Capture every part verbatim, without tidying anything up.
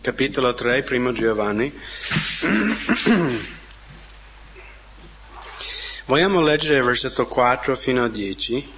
capitolo tre, primo Giovanni. Vogliamo leggere il versetto quattro fino a dieci.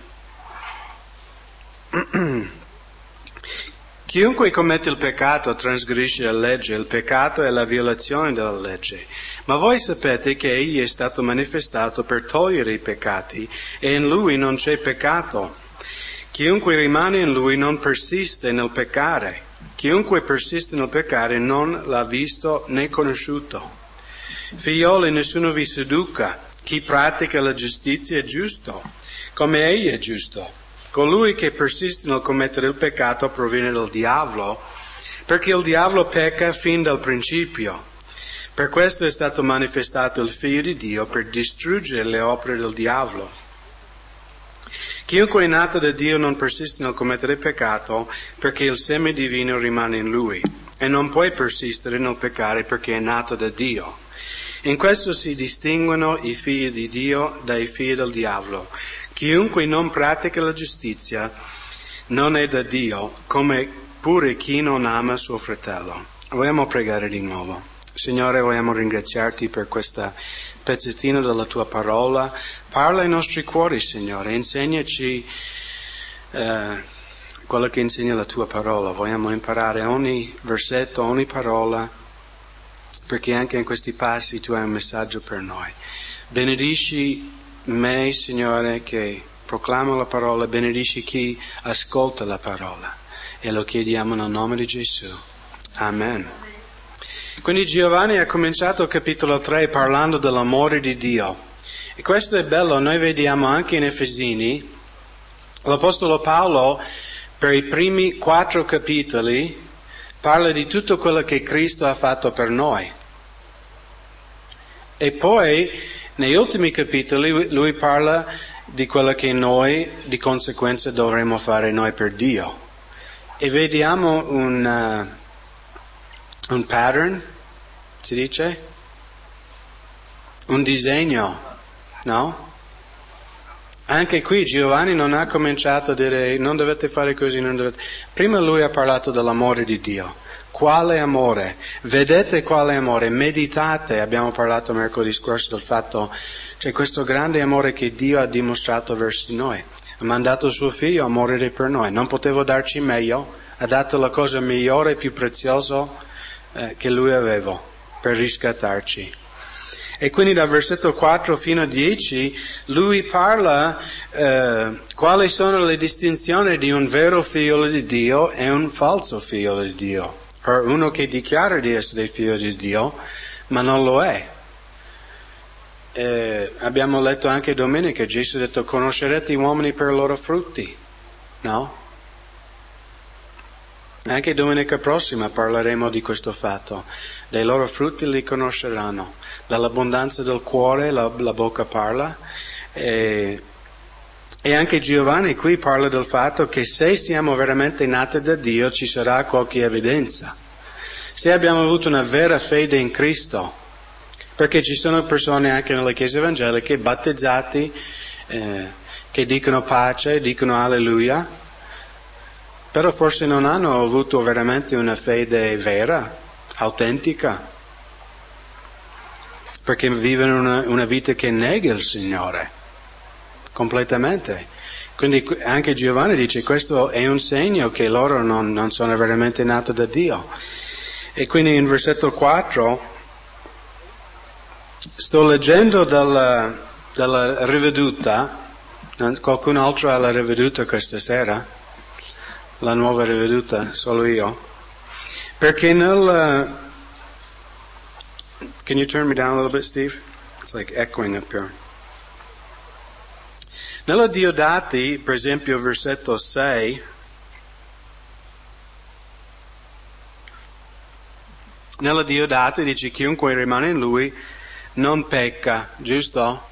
Chiunque commette il peccato trasgredisce la legge, il peccato è la violazione della legge. Ma voi sapete che Egli è stato manifestato per togliere i peccati, e in Lui non c'è peccato. Chiunque rimane in Lui non persiste nel peccare. Chiunque persiste nel peccare non l'ha visto né conosciuto. Figlioli, nessuno vi seduca. Chi pratica la giustizia è giusto, come Egli è giusto. Colui che persiste nel commettere il peccato proviene dal diavolo, perché il diavolo pecca fin dal principio. Per questo è stato manifestato il Figlio di Dio, per distruggere le opere del diavolo. Chiunque è nato da Dio non persiste nel commettere peccato, perché il seme divino rimane in lui, e non può persistere nel peccare perché è nato da Dio. In questo si distinguono i figli di Dio dai figli del diavolo. Chiunque non pratica la giustizia non è da Dio, come pure chi non ama suo fratello. Vogliamo pregare di nuovo. Signore, vogliamo ringraziarti per questa pezzettino della tua parola. Parla ai nostri cuori, Signore, insegnaci eh, quello che insegna la tua parola. Vogliamo imparare ogni versetto, ogni parola, perché anche in questi passi tu hai un messaggio per noi. Benedici me, Signore, che proclamo la parola, benedici chi ascolta la parola. E lo chiediamo nel nome di Gesù. Amen. Quindi Giovanni ha cominciato il capitolo tre parlando dell'amore di Dio. E questo è bello, noi vediamo anche in Efesini, l'Apostolo Paolo per i primi quattro capitoli parla di tutto quello che Cristo ha fatto per noi. E poi negli ultimi capitoli lui parla di quello che noi di conseguenza dovremmo fare noi per Dio. E vediamo un, uh, un pattern, si dice? Un disegno, no? Anche qui Giovanni non ha cominciato a dire non dovete fare così, non dovete... Prima lui ha parlato dell'amore di Dio. Quale amore? Vedete quale amore? Meditate, abbiamo parlato mercoledì scorso del fatto, c'è questo grande amore che Dio ha dimostrato verso noi. Ha mandato il suo figlio a morire per noi. Non potevo darci meglio, ha dato la cosa migliore e più preziosa eh, che lui aveva per riscattarci. E quindi dal versetto quattro fino a dieci lui parla eh, quali sono le distinzioni di un vero figlio di Dio e un falso figlio di Dio. Per uno che dichiara di essere figlio di Dio, ma non lo è. Eh, abbiamo letto anche domenica, Gesù ha detto, conoscerete gli uomini per i loro frutti, no? Anche domenica prossima parleremo di questo fatto. Dai loro frutti li conosceranno. Dall'abbondanza del cuore la, la bocca parla. E, e anche Giovanni qui parla del fatto che se siamo veramente nati da Dio ci sarà qualche evidenza. Se abbiamo avuto una vera fede in Cristo, perché ci sono persone anche nelle chiese evangeliche battezzati eh, che dicono pace, dicono alleluia, però forse non hanno avuto veramente una fede vera, autentica, perché vivono una, una vita che nega il Signore completamente. Quindi anche Giovanni dice questo è un segno che loro non, non sono veramente nati da Dio. E quindi in versetto quattro sto leggendo dalla, dalla riveduta. Qualcun altro ha la riveduta questa sera? La nuova riveduta? Solo io? Perché nel... Can you turn me down a little bit, Steve? It's like echoing up here. Nella Diodati, per esempio, versetto sei, nella Diodati dice chiunque rimane in lui non pecca, giusto?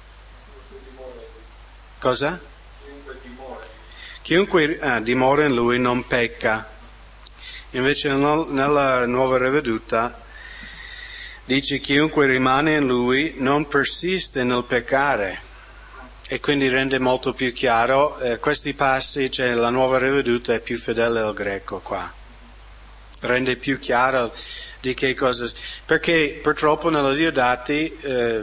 Cosa? Chiunque ah, dimora in lui non pecca. Invece nella nuova riveduta dice chiunque rimane in lui non persiste nel peccare. E quindi rende molto più chiaro eh, questi passi, cioè la nuova riveduta è più fedele al greco qua. rende più chiaro di che cosa, perché purtroppo nella Diodati eh,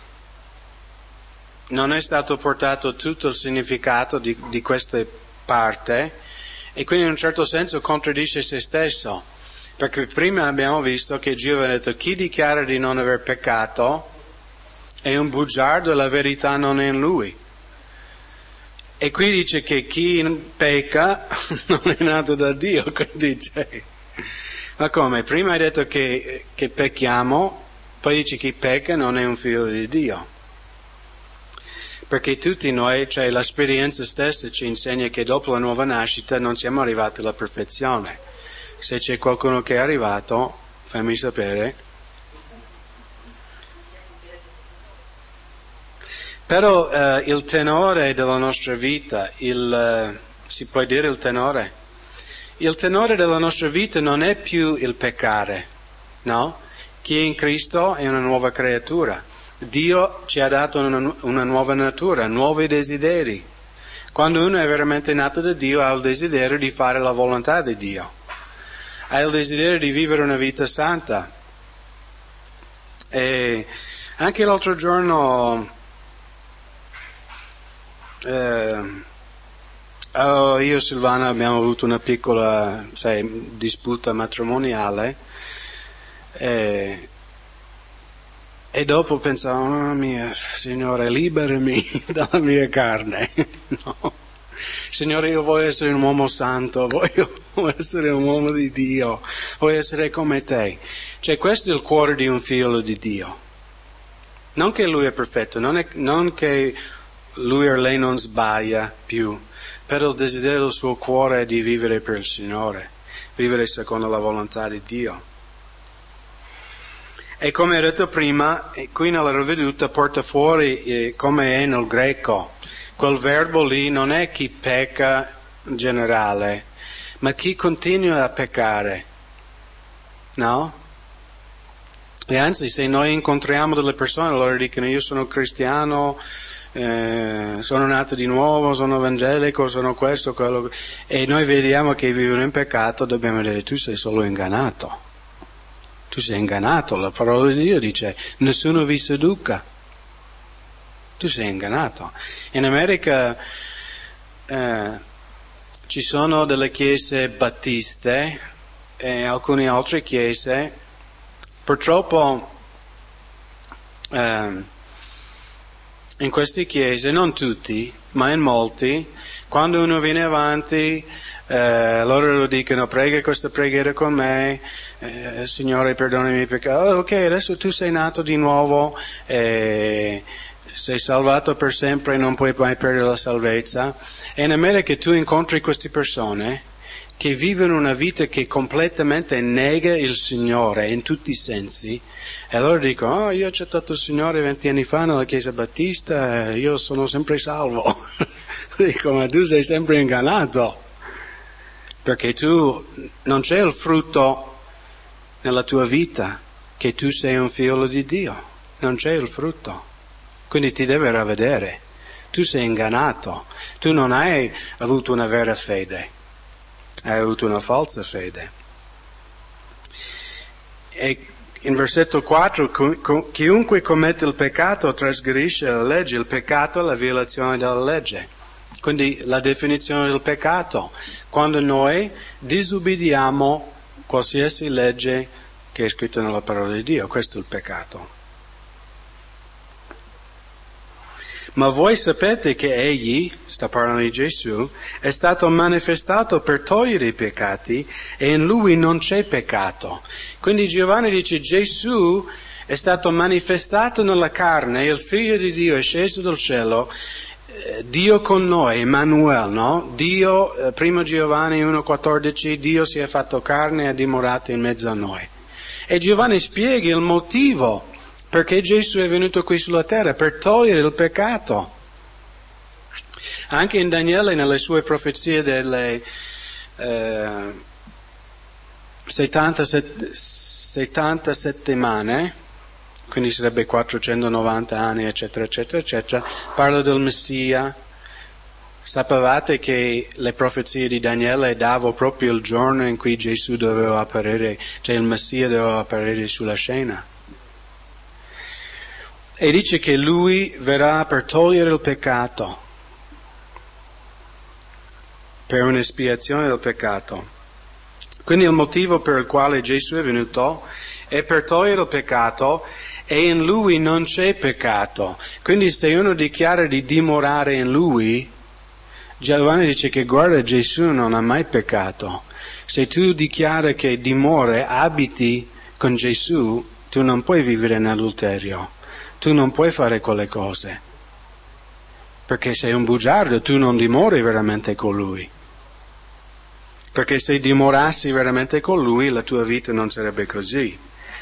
non è stato portato tutto il significato di, di questa parte e quindi in un certo senso contraddice se stesso, perché prima abbiamo visto che Dio aveva detto chi dichiara di non aver peccato è un bugiardo e la verità non è in lui. E qui dice che chi pecca non è nato da Dio, quindi dice, ma come? Prima hai detto che, che pecchiamo, poi dici chi pecca non è un figlio di Dio. Perché tutti noi, cioè l'esperienza stessa ci insegna che dopo la nuova nascita non siamo arrivati alla perfezione. Se c'è qualcuno che è arrivato, fammi sapere. Però eh, il tenore della nostra vita, il, eh, si può dire il tenore? Il tenore della nostra vita non è più il peccare, no? Chi è in Cristo è una nuova creatura. Dio ci ha dato una, una nuova natura, nuovi desideri. Quando uno è veramente nato da Dio ha il desiderio di fare la volontà di Dio. Ha il desiderio di vivere una vita santa. E anche l'altro giorno Eh, oh, io e Silvana abbiamo avuto una piccola, sai, disputa matrimoniale e, e dopo pensavo, oh mia Signore, liberami dalla mia carne. No. Signore, io voglio essere un uomo santo, voglio essere un uomo di Dio, voglio essere come te. Cioè, questo è il cuore di un figlio di Dio. Non che lui è perfetto, non, è, non che lui o lei non sbaglia più, però il desiderio del suo cuore è di vivere per il Signore, vivere secondo la volontà di Dio. E come ho detto prima, qui nella riveduta porta fuori eh, come è nel greco, quel verbo lì non è chi pecca in generale, ma chi continua a peccare, no? E anzi, se noi incontriamo delle persone, loro dicono io sono cristiano, Eh, sono nato di nuovo, sono evangelico, sono questo, quello, e noi vediamo che vivono in peccato, dobbiamo dire tu sei solo ingannato, tu sei ingannato, la parola di Dio dice nessuno vi seduca, tu sei ingannato. In America eh, ci sono delle chiese battiste e alcune altre chiese, purtroppo eh, in queste chiese, non tutti, ma in molti, quando uno viene avanti, eh, loro lo dicono, prega questa preghiera con me, eh, Signore perdonami i miei peccati. Oh, ok, adesso tu sei nato di nuovo, eh, sei salvato per sempre e non puoi mai perdere la salvezza. E in America tu incontri queste persone che vivono una vita che completamente nega il Signore in tutti i sensi. E loro dicono, oh, io ho accettato il Signore venti anni fa nella Chiesa Battista, e io sono sempre salvo. Dico, ma tu sei sempre ingannato, perché tu non c'è il frutto nella tua vita, che tu sei un figlio di Dio, non c'è il frutto, quindi ti deve ravvedere, tu sei ingannato, tu non hai avuto una vera fede, hai avuto una falsa fede. E in versetto quattro, chiunque commette il peccato trasgredisce la legge, il peccato è la violazione della legge. Quindi la definizione del peccato, quando noi disobbediamo qualsiasi legge che è scritta nella parola di Dio, questo è il peccato. Ma voi sapete che Egli, sta parlando di Gesù, è stato manifestato per togliere i peccati e in Lui non c'è peccato. Quindi Giovanni dice Gesù è stato manifestato nella carne, il Figlio di Dio è sceso dal cielo, eh, Dio con noi, Emmanuel, no? Dio, eh, primo Giovanni uno quattordici, Dio si è fatto carne e ha dimorato in mezzo a noi. E Giovanni spiega il motivo perché Gesù è venuto qui sulla terra, per togliere il peccato. Anche in Daniele, nelle sue profezie delle eh, settantasette, settanta settimane, quindi sarebbe quattrocentonovanta anni, eccetera, eccetera, eccetera, parla del Messia, Sapevate che le profezie di Daniele davano proprio il giorno in cui Gesù doveva apparire, cioè il Messia doveva apparire sulla scena. E dice che lui verrà per togliere il peccato, per un'espiazione del peccato. Quindi il motivo per il quale Gesù è venuto è per togliere il peccato, e in lui non c'è peccato. Quindi se uno dichiara di dimorare in lui, Giovanni dice che guarda, Gesù non ha mai peccato. Se tu dichiari che dimori, abiti con Gesù, tu non puoi vivere in adulterio, tu non puoi fare quelle cose, perché sei un bugiardo, tu non dimori veramente con lui. Perché se dimorassi veramente con lui, la tua vita non sarebbe così.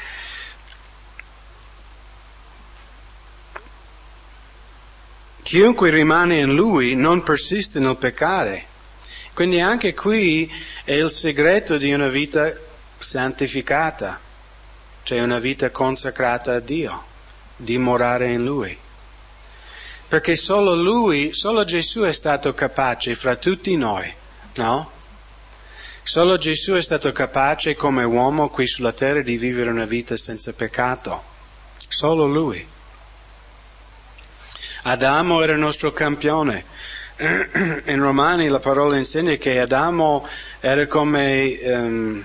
Chiunque rimane in lui non persiste nel peccare. Quindi anche qui è il segreto di una vita santificata, cioè una vita consacrata a Dio, dimorare in lui. Perché solo lui, solo Gesù è stato capace fra tutti noi, no? Solo Gesù è stato capace come uomo qui sulla terra di vivere una vita senza peccato. Solo lui. Adamo era il nostro campione. In Romani la parola insegna che Adamo era come, um,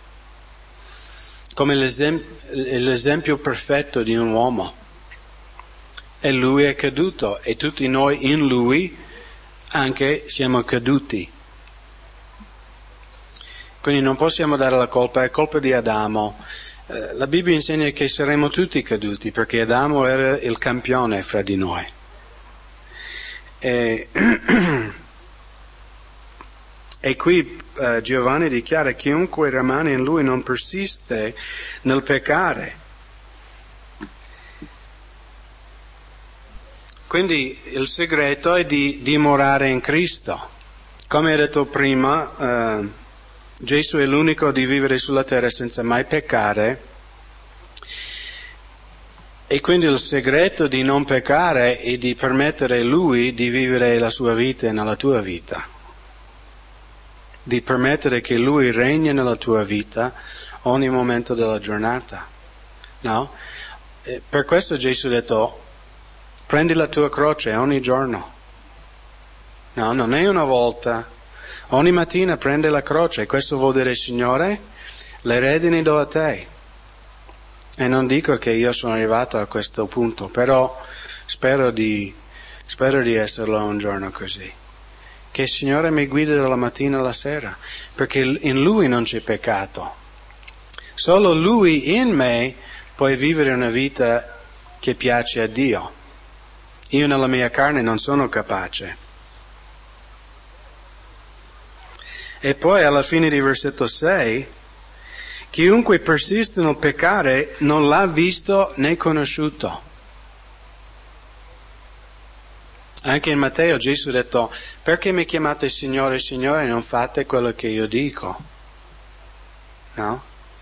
come l'esempio, l'esempio perfetto di un uomo. E lui è caduto, e tutti noi in lui anche siamo caduti. Quindi non possiamo dare la colpa, è colpa di Adamo. Eh, la Bibbia insegna che saremo tutti caduti, perché Adamo era il campione fra di noi. E, e qui uh, Giovanni dichiara: chiunque rimane in lui non persiste nel peccare. Quindi il segreto è di dimorare in Cristo. Come ho detto prima, uh, Gesù è l'unico di vivere sulla terra senza mai peccare. E quindi il segreto di non peccare è di permettere a Lui di vivere la sua vita nella tua vita. Di permettere che Lui regni nella tua vita ogni momento della giornata. No? E per questo Gesù ha detto: prendi la tua croce ogni giorno. No, non è una volta. Ogni mattina prendi la croce. Questo vuol dire: Signore, le redini do a te. E non dico che io sono arrivato a questo punto, però spero di, spero di esserlo un giorno così. Che il Signore mi guidi dalla mattina alla sera, perché in Lui non c'è peccato. Solo Lui in me può vivere una vita che piace a Dio. Io nella mia carne non sono capace. E poi alla fine di versetto sei... chiunque persiste nel peccare non l'ha visto né conosciuto. Anche in Matteo Gesù ha detto: perché mi chiamate Signore, Signore, e non fate quello che io dico? No?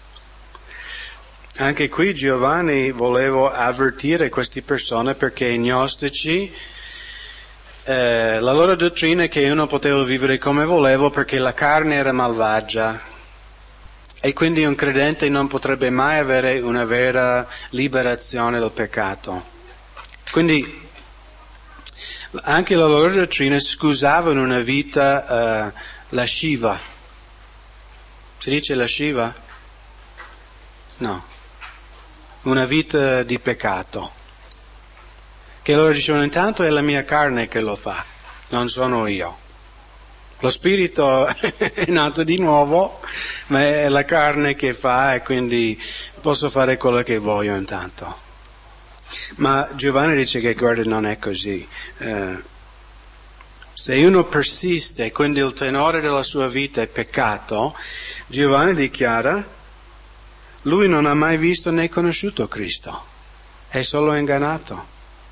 Anche qui Giovanni voleva avvertire queste persone, perché i gnostici, eh, la loro dottrina è che io non potevo vivere come volevo perché la carne era malvagia. E quindi un credente non potrebbe mai avere una vera liberazione dal peccato. Quindi anche la loro dottrina scusavano una vita uh, lasciva. Si dice lasciva? No. Una vita di peccato. Che loro dicevano: intanto è la mia carne che lo fa, non sono io. Lo spirito è nato di nuovo, ma è la carne che fa, e quindi posso fare quello che voglio intanto. Ma Giovanni dice che guarda, non è così. Eh, se uno persiste, quindi il tenore della sua vita è peccato, Giovanni dichiara: lui non ha mai visto né conosciuto Cristo, è solo ingannato.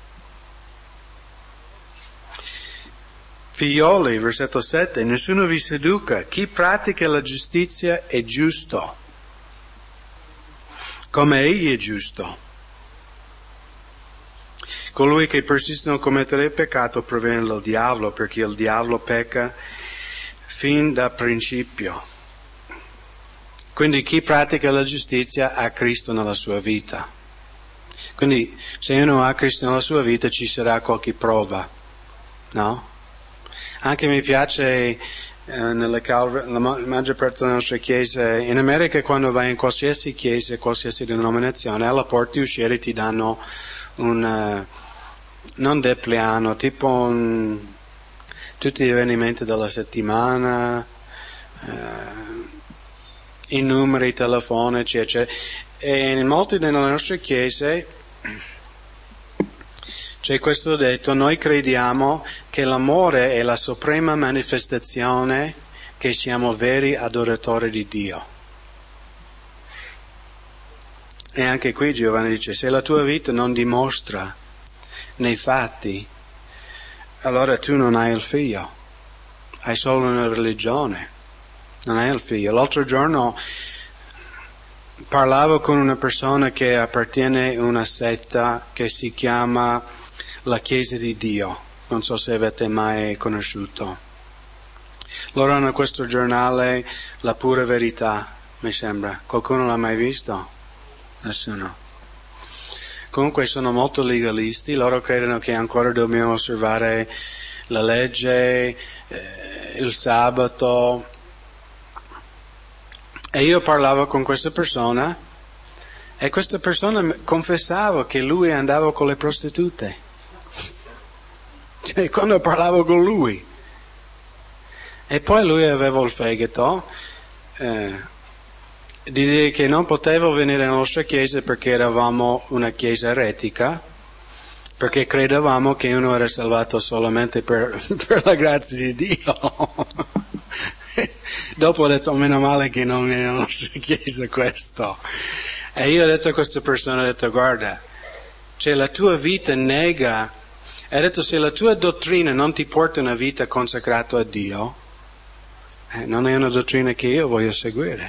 Figlioli, versetto sette, nessuno vi seduca, chi pratica la giustizia è giusto, come egli è giusto. Colui che persiste nel commettere il peccato proviene dal diavolo, perché il diavolo pecca fin da principio. Quindi chi pratica la giustizia ha Cristo nella sua vita. Quindi se uno ha Cristo nella sua vita ci sarà qualche prova, no? Anche mi piace eh, nelle calve, la maggior parte delle nostre chiese, in America quando vai in qualsiasi chiesa, qualsiasi denominazione, alla porta di uscire ti danno un, uh, non depliano, tipo un, tutti gli avvenimenti della settimana, uh, i numeri telefonici, eccetera. E in molte delle nostre chiese c'è questo detto: noi crediamo che l'amore è la suprema manifestazione che siamo veri adoratori di Dio. E anche qui Giovanni dice: se la tua vita non dimostra nei fatti, allora tu non hai il figlio, hai solo una religione, non hai il figlio. L'altro giorno parlavo con una persona che appartiene a una setta che si chiama la Chiesa di Dio, non so se avete mai conosciuto. Loro hanno questo giornale, La Pura Verità, mi sembra. Qualcuno l'ha mai visto? Nessuno. Comunque sono molto legalisti, loro credono che ancora dobbiamo osservare la legge, eh, il sabato. E io parlavo con questa persona e questa persona confessava che lui andava con le prostitute. Cioè, quando parlavo con lui. E poi lui aveva il fegato eh, di dire che non potevo venire nella nostra chiesa perché eravamo una chiesa eretica, perché credevamo che uno era salvato solamente per, per la grazia di Dio. Dopo ho detto: meno male che non è nella nostra chiesa questo. E io ho detto a questa persona, ho detto: guarda, cioè la tua vita nega, ho detto, se la tua dottrina non ti porta una vita consacrata a Dio, eh, non è una dottrina che io voglio seguire.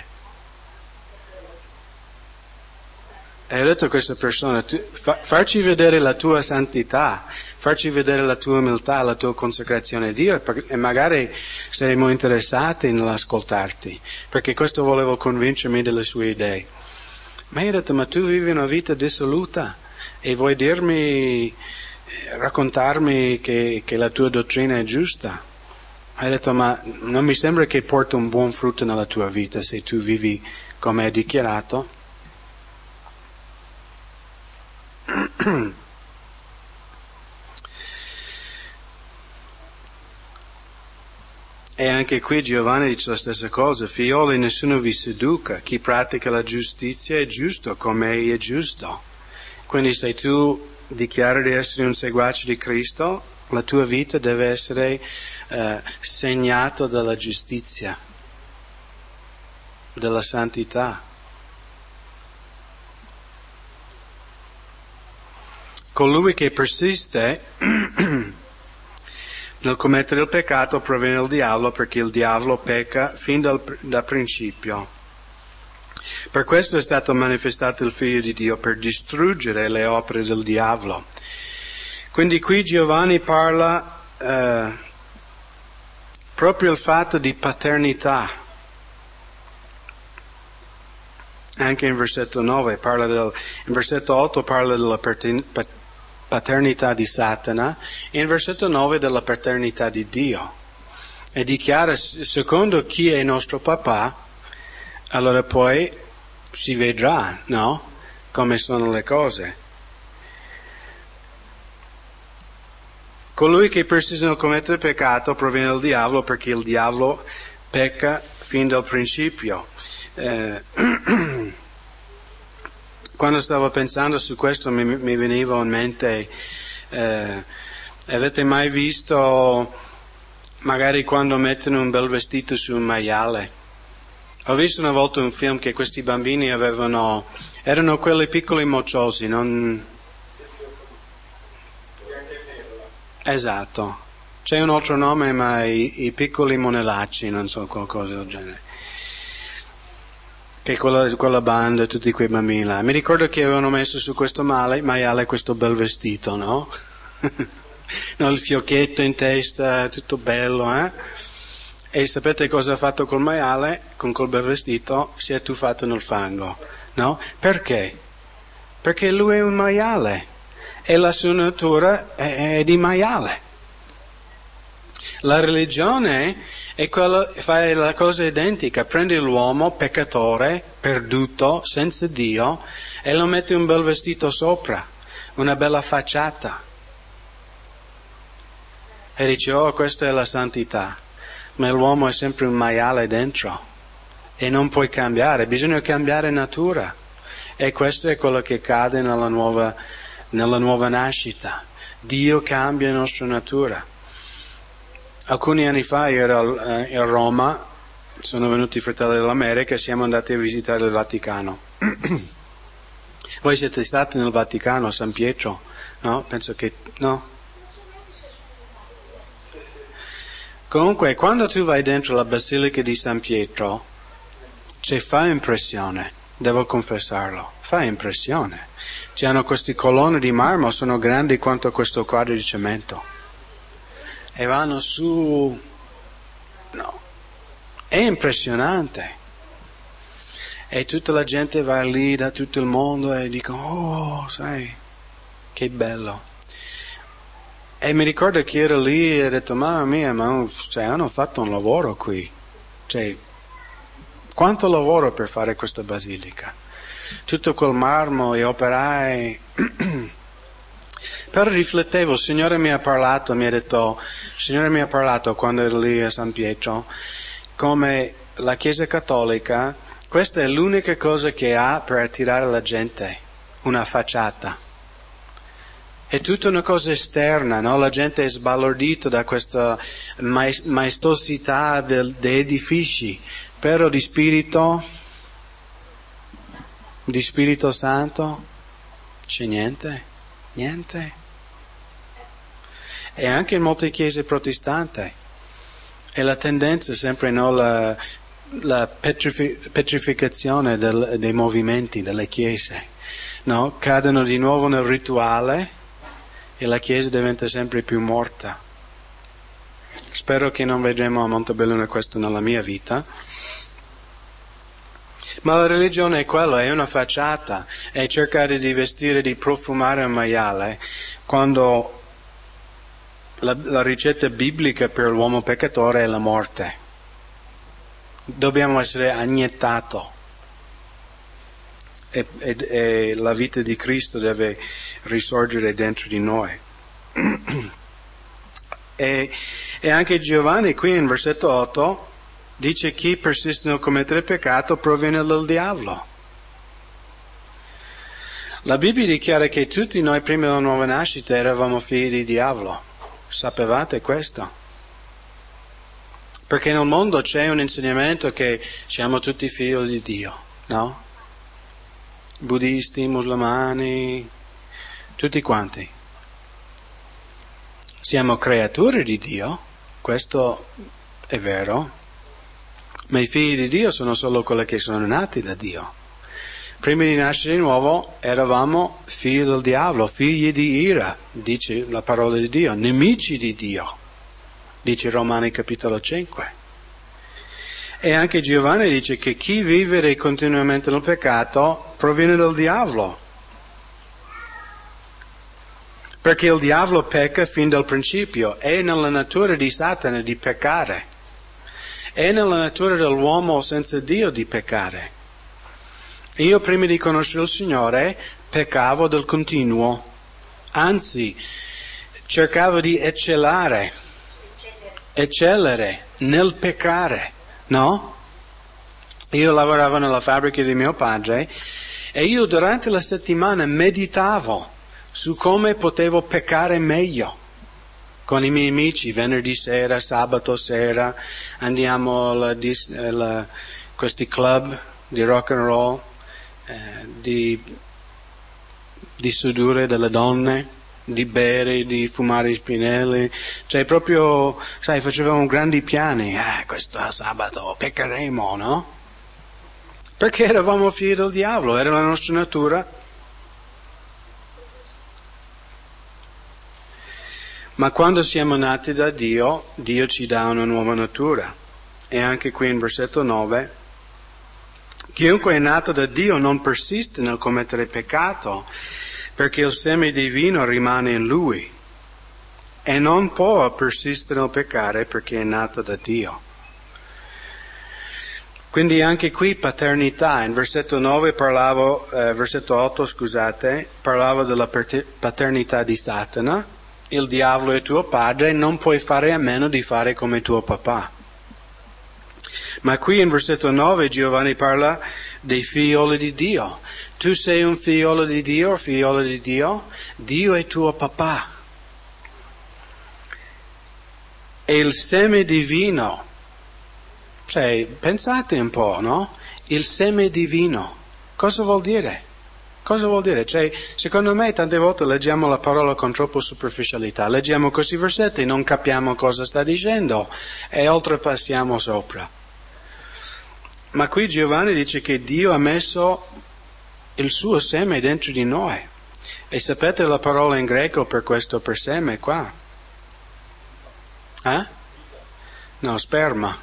E ho detto a questa persona: tu, fa, farci vedere la tua santità, farci vedere la tua umiltà, la tua consacrazione a Dio, e magari saremo interessati nell'ascoltarti, perché questo volevo convincermi delle sue idee. Ma io ho detto: ma tu vivi una vita dissoluta e vuoi dirmi, raccontarmi che, che la tua dottrina è giusta? Hai detto: ma non mi sembra che porta un buon frutto nella tua vita se tu vivi come hai dichiarato. E anche qui Giovanni dice la stessa cosa: figlioli, nessuno vi seduca, chi pratica la giustizia è giusto come egli è giusto. Quindi se tu dichiari di essere un seguace di Cristo, la tua vita deve essere eh, segnata dalla giustizia, dalla santità. Colui che persiste nel commettere il peccato proviene dal diavolo, perché il diavolo pecca fin dal, da principio. Per questo è stato manifestato il Figlio di Dio, per distruggere le opere del diavolo. Quindi qui Giovanni parla eh, proprio il fatto di paternità. Anche in versetto nove, parla del, in versetto otto parla della paternità di Satana, e in versetto nove della paternità di Dio. E dichiara, secondo chi è il nostro papà, allora poi si vedrà, no? Come sono le cose. Colui che persiste nel commettere peccato proviene dal diavolo, perché il diavolo pecca fin dal principio. Eh, quando stavo pensando su questo mi, mi veniva in mente, eh, avete mai visto magari quando mettono un bel vestito su un maiale? Ho visto una volta un film che questi bambini avevano, erano quelli piccoli mocciosi, non... Esatto. C'è un altro nome, ma i, i piccoli monellacci, non so, qualcosa del genere. che quella, quella banda, tutti quei bambini là. Mi ricordo che avevano messo su questo male, maiale questo bel vestito, no? No, il fiocchetto in testa, tutto bello, eh? E sapete cosa ha fatto col maiale? Con quel bel vestito si è tuffato nel fango, no? Perché? Perché lui è un maiale e la sua natura è, è di maiale. La religione è quella, fa la cosa identica, prende l'uomo peccatore, perduto, senza Dio, e lo mette un bel vestito sopra, una bella facciata. E dice, oh, questa è la santità. Ma l'uomo è sempre un maiale dentro e non puoi cambiare, bisogna cambiare natura. E questo è quello che cade nella nuova, nella nuova nascita. Dio cambia la nostra natura. Alcuni anni fa io ero a Roma, sono venuti i fratelli dell'America e siamo andati a visitare il Vaticano. Voi siete stati nel Vaticano, a San Pietro? No? Penso che no? Comunque, quando tu vai dentro la Basilica di San Pietro, ci fa impressione, devo confessarlo, fa impressione. Ci hanno questi colonne di marmo, sono grandi quanto questo quadro di cemento. E vanno su... No, è impressionante. E tutta la gente va lì da tutto il mondo e dicono, oh, sai, che bello. E mi ricordo che ero lì e ho detto, mamma mia, ma cioè, hanno fatto un lavoro qui. Cioè, quanto lavoro per fare questa basilica? Tutto quel marmo, gli operai. Però riflettevo, il Signore mi ha parlato, mi ha detto, il Signore mi ha parlato quando ero lì a San Pietro, come la Chiesa Cattolica, questa è l'unica cosa che ha per attirare la gente, una facciata. È tutta una cosa esterna, no? La gente è sbalordita da questa maestosità degli edifici, però di spirito, di Spirito Santo, c'è niente, niente. E anche in molte chiese protestanti. E la tendenza è sempre, no, la, la petrifi- petrificazione del, dei movimenti, delle chiese, no? Cadono di nuovo nel rituale. E la Chiesa diventa sempre più morta. Spero che non vedremo a Montebelluna questo nella mia vita. Ma la religione è quello, è una facciata, è cercare di vestire, di profumare un maiale, quando la, la ricetta biblica per l'uomo peccatore è la morte. Dobbiamo essere aniettato. E, e, e la vita di Cristo deve risorgere dentro di noi. e, e anche Giovanni qui in versetto otto dice: chi persiste nel commettere peccato proviene dal diavolo. La Bibbia dichiara che tutti noi prima della nuova nascita eravamo figli di diavolo. Sapevate questo? Perché nel mondo c'è un insegnamento che siamo tutti figli di Dio, no? Buddisti, musulmani, tutti quanti. Siamo creature di Dio, questo è vero, ma i figli di Dio sono solo quelli che sono nati da Dio. Prima di nascere di nuovo eravamo figli del diavolo, figli di ira, dice la parola di Dio, nemici di Dio, dice Romani capitolo cinque. E anche Giovanni dice che chi vive continuamente nel peccato proviene dal diavolo. Perché il diavolo pecca fin dal principio, è nella natura di Satana di peccare, è nella natura dell'uomo senza Dio di peccare. Io prima di conoscere il Signore peccavo del continuo, anzi cercavo di eccellere, eccellere nel peccare. No? Io lavoravo nella fabbrica di mio padre e io durante la settimana meditavo su come potevo peccare meglio. Con i miei amici, venerdì sera, sabato sera, andiamo a questi club di rock and roll, eh, di, di sedure delle donne, di bere, di fumare spinelli, cioè proprio, sai, facevamo grandi piani, eh, questo sabato peccheremo, no? Perché eravamo figli del diavolo, era la nostra natura. Ma quando siamo nati da Dio, Dio ci dà una nuova natura. E anche qui in versetto nove, chiunque è nato da Dio non persiste nel commettere peccato, perché il seme divino rimane in lui. E non può persistere nel peccare perché è nato da Dio. Quindi anche qui paternità. In versetto nove parlavo, eh, versetto otto scusate, parlavo della paternità di Satana. Il diavolo è tuo padre, non puoi fare a meno di fare come tuo papà. Ma qui in versetto nove Giovanni parla dei figlioli di Dio. Tu sei un figliolo di Dio o figliolo di Dio? Dio è tuo papà. E il seme divino, cioè pensate un po', no? Il seme divino, cosa vuol dire? Cosa vuol dire? Cioè, secondo me tante volte leggiamo la parola con troppa superficialità, leggiamo questi versetti, non capiamo cosa sta dicendo e oltrepassiamo sopra. Ma qui Giovanni dice che Dio ha messo il suo seme dentro di noi. E sapete la parola in greco per questo, per seme qua? Eh? No, sperma.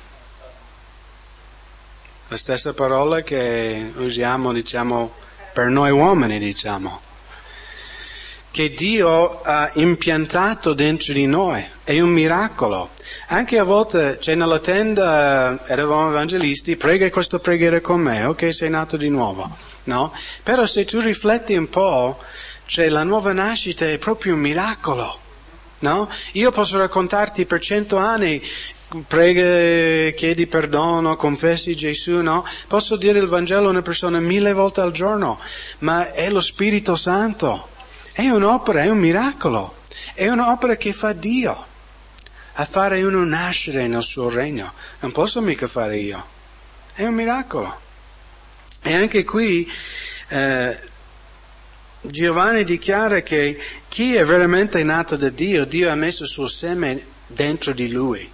La stessa parola che usiamo, diciamo, per noi uomini, diciamo, che Dio ha impiantato dentro di noi, è un miracolo. Anche a volte, c'è nella tenda, eravamo evangelisti, prega questa preghiera con me, ok, sei nato di nuovo, no? Però se tu rifletti un po', cioè la nuova nascita è proprio un miracolo, no? Io posso raccontarti per cento anni, prega, chiedi perdono, confessi Gesù, no? Posso dire il Vangelo a una persona mille volte al giorno, ma è lo Spirito Santo. È un'opera, è un miracolo. È un'opera che fa Dio a fare uno nascere nel suo regno. Non posso mica fare io. È un miracolo. E anche qui eh, Giovanni dichiara che chi è veramente nato da Dio, Dio ha messo il suo seme dentro di lui.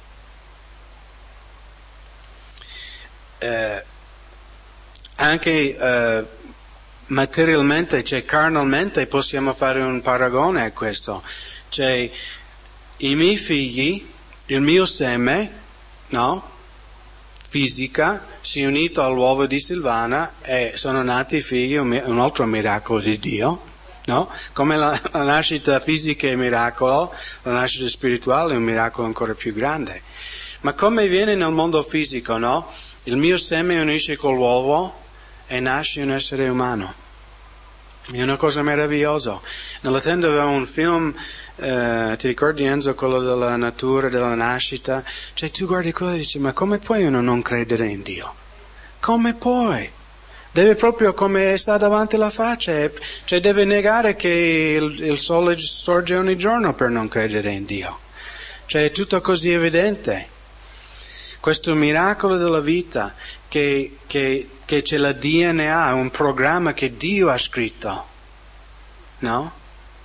Eh, anche eh, materialmente, cioè carnalmente, possiamo fare un paragone a questo. Cioè, i miei figli, il mio seme, no? Fisica, si è unito all'uovo di Silvana e sono nati figli, un, un altro miracolo di Dio, no? Come la, la nascita fisica è un miracolo, la nascita spirituale è un miracolo ancora più grande. Ma come avviene nel mondo fisico, no? Il mio seme unisce con l'uovo e nasce un essere umano. È una cosa meravigliosa. Nella tenda aveva un film, eh, ti ricordi Enzo, quello della natura, della nascita? Cioè tu guardi quello e dici, ma come puoi uno non credere in Dio? Come puoi? Deve proprio, come sta davanti alla faccia, cioè deve negare che il, il sole sorge ogni giorno per non credere in Dio. Cioè è tutto così evidente. Questo miracolo della vita, che, che, che c'è la D N A, un programma che Dio ha scritto, no?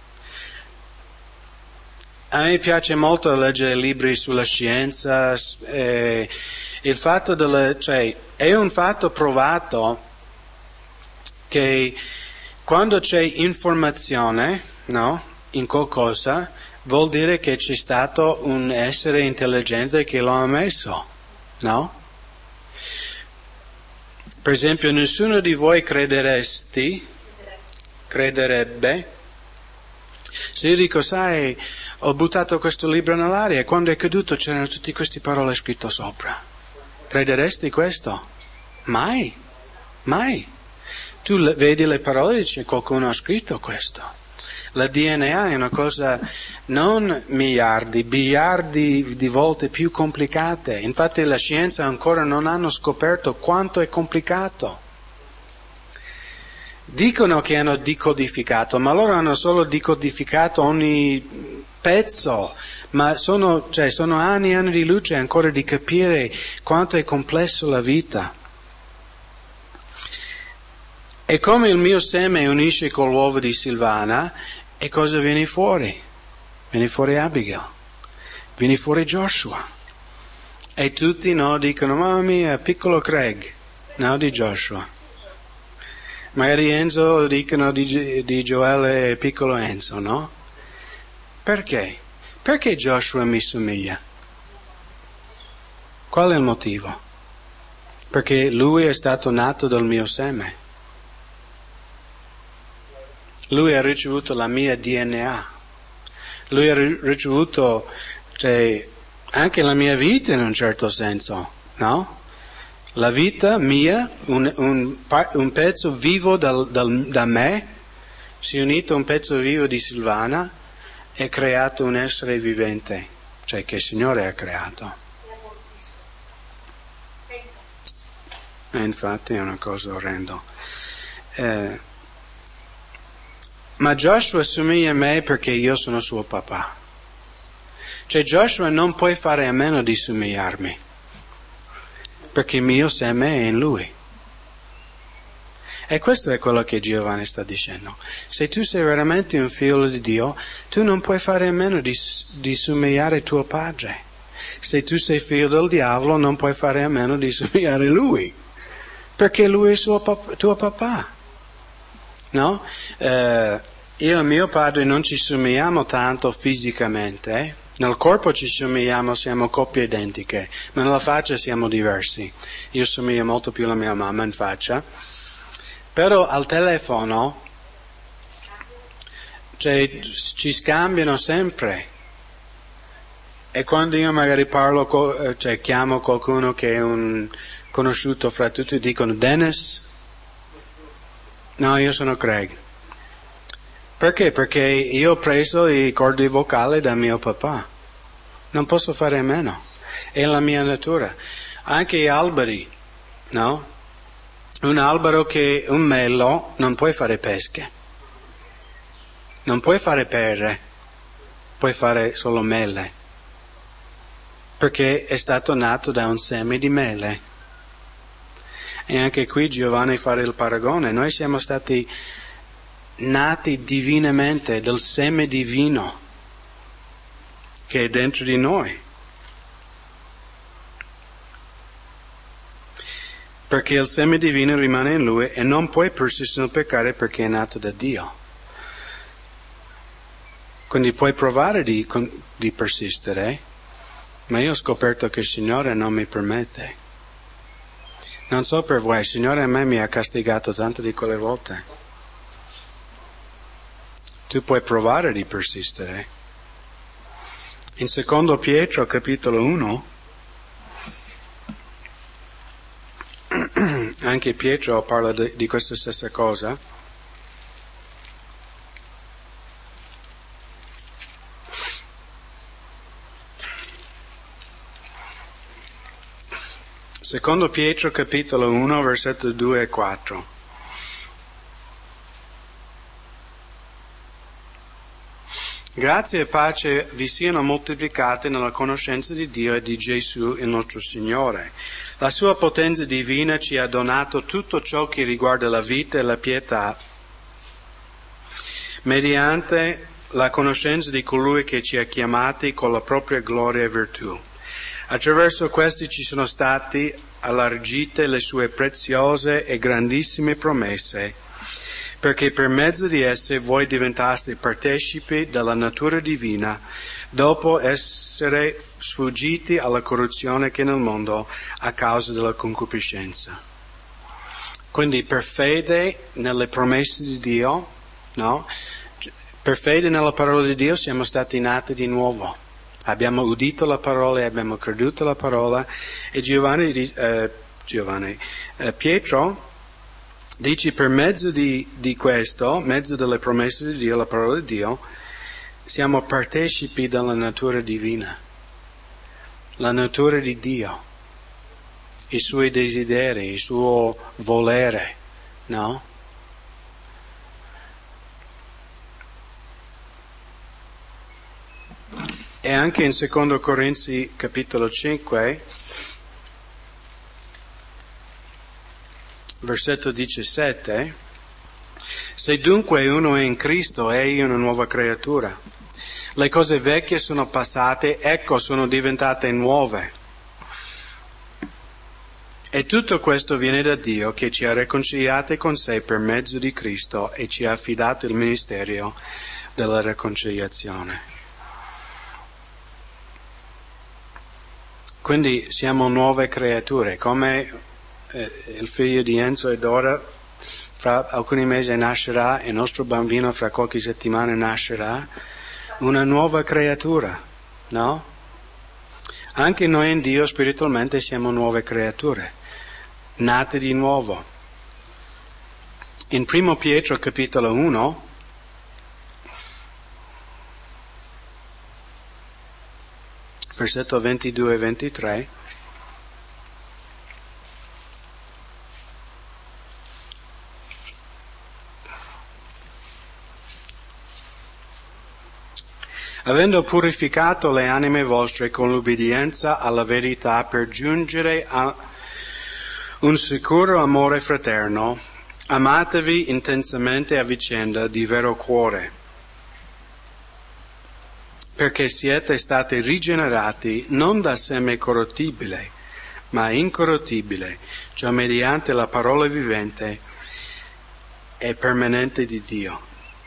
A me piace molto leggere libri sulla scienza, eh, il fatto della, cioè, è un fatto provato che quando c'è informazione, no, in qualcosa, vuol dire che c'è stato un essere intelligente che lo ha messo. No? Per esempio, nessuno di voi crederesti, crederebbe, se io dico, sai, ho buttato questo libro nell'aria e quando è caduto c'erano tutte queste parole scritte sopra. Crederesti questo? Mai, mai. Tu le, vedi le parole e dici, qualcuno ha scritto questo. La D N A è una cosa non miliardi, biliardi di volte più complicate. Infatti la scienza ancora non hanno scoperto quanto è complicato. Dicono che hanno decodificato, ma loro hanno solo decodificato ogni pezzo, ma sono, cioè, sono anni e anni di luce ancora di capire quanto è complesso la vita. E come il mio seme unisce con l'uovo di Silvana, e cosa viene fuori? Viene fuori Abigail, viene fuori Joshua. E tutti no, dicono, mamma mia, piccolo Craig. No, di Joshua. Magari Enzo dicono di, di Gioele e piccolo Enzo, no? Perché? Perché Joshua mi somiglia? Qual è il motivo? Perché lui è stato nato dal mio seme. Lui ha ricevuto la mia D N A. Lui ha ricevuto, cioè, anche la mia vita in un certo senso, no? La vita mia, un, un, un pezzo vivo dal, dal, da me, si è unito a un pezzo vivo di Silvana e ha creato un essere vivente, cioè che il Signore ha creato. E infatti è una cosa orrenda. Eh, ma Joshua somiglia a me perché io sono suo papà. Cioè Joshua non può fare a meno di somigliarmi, perché il mio seme è in lui. E questo è quello che Giovanni sta dicendo. Se tu sei veramente un figlio di Dio, tu non puoi fare a meno di, di somigliare tuo padre. Se tu sei figlio del diavolo, non puoi fare a meno di somigliare lui, perché lui è suo pap- tuo papà. No? Eh, io e mio padre non ci somigliamo tanto fisicamente, eh? Nel corpo ci somigliamo, siamo coppie identiche, ma nella faccia siamo diversi. Io somiglio molto più alla mia mamma in faccia. Però al telefono, cioè, ci scambiano sempre. E quando io magari parlo, cioè chiamo qualcuno che è un conosciuto fra tutti, dicono Dennis? No, io sono Craig. Perché? Perché io ho preso i cordi vocali da mio papà. Non posso fare a meno. È la mia natura. Anche gli alberi, no? Un albero che, un mello, non puoi fare pesche. Non puoi fare pere. Puoi fare solo mele. Perché è stato nato da un seme di mele. E anche qui Giovanni fa il paragone. Noi siamo stati nati divinamente dal seme divino che è dentro di noi. Perché il seme divino rimane in lui e non può persistere nel peccare perché è nato da Dio. Quindi puoi provare di, di persistere, ma io ho scoperto che il Signore non mi permette. Non so per voi, il Signore a me mi ha castigato tanto di quelle volte. Tu puoi provare di persistere. In secondo Pietro, capitolo uno, anche Pietro parla di, di questa stessa cosa. Secondo Pietro, capitolo uno, versetto due e quattro. Grazia e pace vi siano moltiplicate nella conoscenza di Dio e di Gesù, il nostro Signore. La sua potenza divina ci ha donato tutto ciò che riguarda la vita e la pietà, mediante la conoscenza di colui che ci ha chiamati con la propria gloria e virtù. Attraverso questi ci sono stati allargite le sue preziose e grandissime promesse, perché per mezzo di esse voi diventaste partecipi della natura divina, dopo essere sfuggiti alla corruzione che è nel mondo a causa della concupiscenza. Quindi per fede nelle promesse di Dio, no? Per fede nella parola di Dio siamo stati nati di nuovo. Abbiamo udito la parola e abbiamo creduto alla parola. E Giovanni, eh, Giovanni eh, Pietro dice per mezzo di, di questo, mezzo delle promesse di Dio, la parola di Dio, siamo partecipi della natura divina, la natura di Dio, i suoi desideri, il suo volere, no? E anche in secondo Corinzi capitolo cinque, versetto diciassette, se dunque uno è in Cristo, egli è una nuova creatura. Le cose vecchie sono passate, ecco sono diventate nuove. E tutto questo viene da Dio che ci ha riconciliati con sé per mezzo di Cristo e ci ha affidato il ministero della riconciliazione. Quindi siamo nuove creature, come eh, il figlio di Enzo e Dora fra alcuni mesi nascerà, e il nostro bambino fra qualche settimana nascerà, una nuova creatura, no? Anche noi in Dio spiritualmente siamo nuove creature, nate di nuovo. In primo Pietro capitolo uno, versetto ventidue e ventitré, avendo purificato le anime vostre con l'ubbidienza alla verità per giungere a un sicuro amore fraterno, amatevi intensamente a vicenda di vero cuore, perché siete stati rigenerati non da seme corruttibile, ma incorruttibile, cioè mediante la parola vivente e permanente di Dio.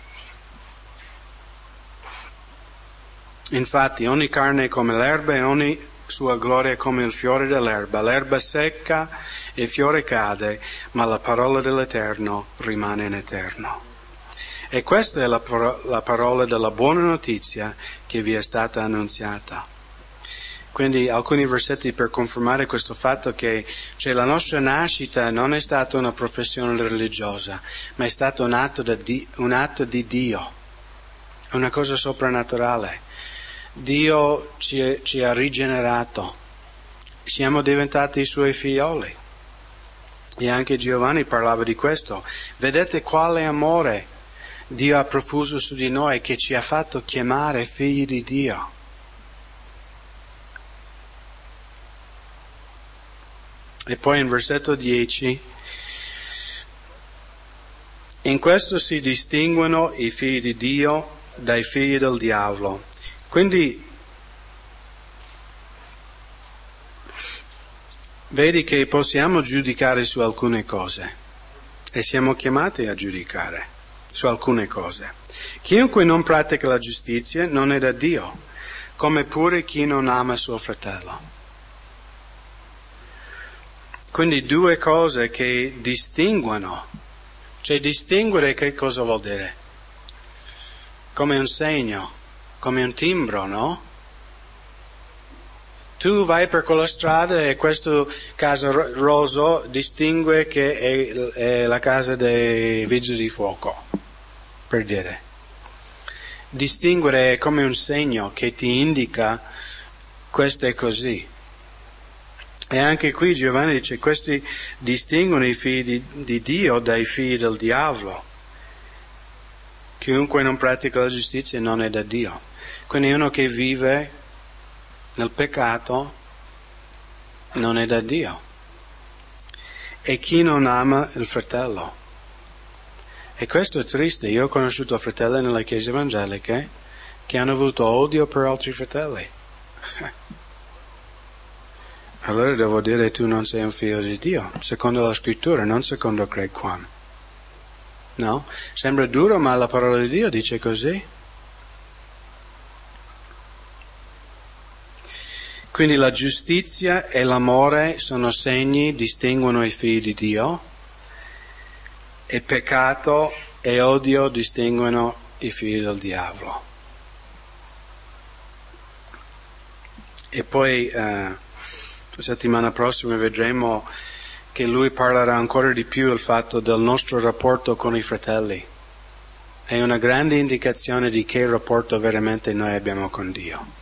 Infatti ogni carne è come l'erba e ogni sua gloria è come il fiore dell'erba. L'erba secca e il fiore cade, ma la parola dell'Eterno rimane in eterno. E questa è la, la parola della buona notizia che vi è stata annunziata. Quindi alcuni versetti per confermare questo fatto che cioè, la nostra nascita non è stata una professione religiosa, ma è stato un atto, da di, un atto di Dio, una cosa soprannaturale. Dio ci, ci ha rigenerato, siamo diventati i Suoi figlioli. E anche Giovanni parlava di questo. Vedete quale amore Dio ha profuso su di noi, che ci ha fatto chiamare figli di Dio. E poi in versetto dieci, in questo si distinguono i figli di Dio dai figli del diavolo. Quindi vedi che possiamo giudicare su alcune cose e siamo chiamati a giudicare su alcune cose. Chiunque non pratica la giustizia non è da Dio, come pure chi non ama suo fratello. Quindi due cose che distinguono. Cioè distinguere che cosa vuol dire? Come un segno, come un timbro, no? Tu vai per quella strada e questo casa rosso distingue che è, è la casa dei vigili di fuoco, per dire. Distinguere è come un segno che ti indica questo è così. E anche qui Giovanni dice, questi distinguono i figli di, di Dio dai figli del diavolo. Chiunque non pratica la giustizia non è da Dio. Quindi uno che vive nel peccato non è da Dio. E chi non ama il fratello. E questo è triste. Io ho conosciuto fratelli nelle chiese evangeliche che hanno avuto odio per altri fratelli. Allora devo dire tu non sei un figlio di Dio, secondo la scrittura, non secondo Craig Kwan. No? Sembra duro, ma la parola di Dio dice così. Quindi la giustizia e l'amore sono segni, distinguono i figli di Dio, e peccato e odio distinguono i figli del diavolo. E poi eh, la settimana prossima vedremo che lui parlerà ancora di più del fatto del nostro rapporto con i fratelli. È una grande indicazione di che rapporto veramente noi abbiamo con Dio.